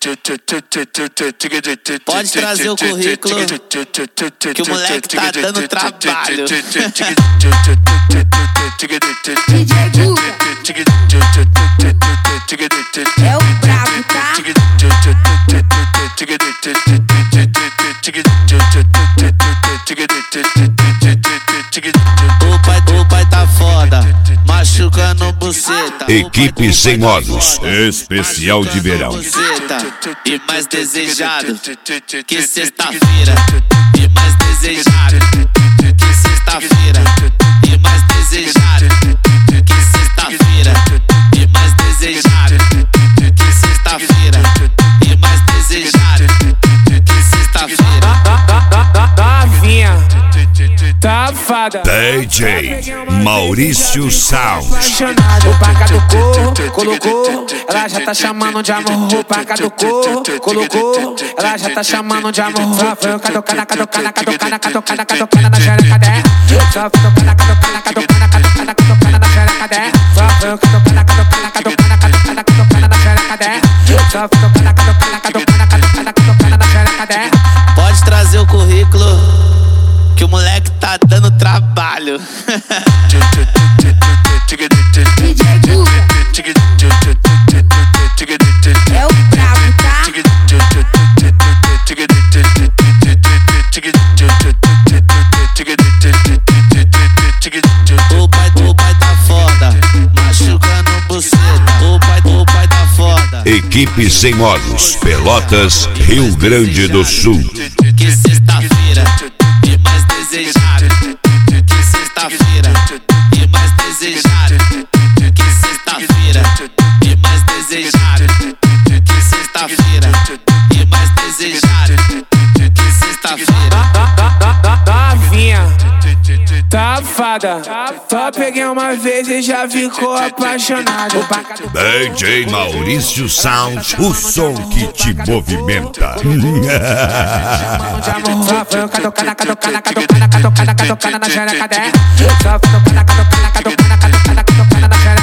Pode trazer o currículo, que o moleque tá dando trabalho. DJ Guga é o brabo, tá? O pai tá foda, machucando buceta. Equipe Sem Modos, especial de verão. E mais desejado que sexta-feira. E mais desejado que sexta-feira. E mais desejado que sexta-feira. E mais desejado que sexta-feira. E mais desejado que sexta-feira. Novinha, safada. DJ Maurício Sound. O pai caducou, colocou, ela já tá chamando de amor. O pai caducou, colocou, ela já tá chamando de amor. Só foi caducana na xereca dela. Só foi caducana na xereca dela. Só foi caducana na xereca dela. Só foi caducana na xereca dela. Pode trazer o currículo, que o moleque tá dando trabalho. DJ Guga é o brabo, tá? O pai tá foda, machucando buceta. O pai tá foda. Equipe Sem Modos, Pelotas, Rio Grande do Sul. Que sexta-feira, e mais desejado que sexta-feira. E mais desejado que sexta-feira. E mais desejado que sexta-feira. E mais desejado que sexta-feira. Novinha, safada, só peguei uma vez e já ficou apaixonado. DJ Maurício Sound, o som que te movimenta. Só foi caducana na xereca dela. Só foi caducana na xereca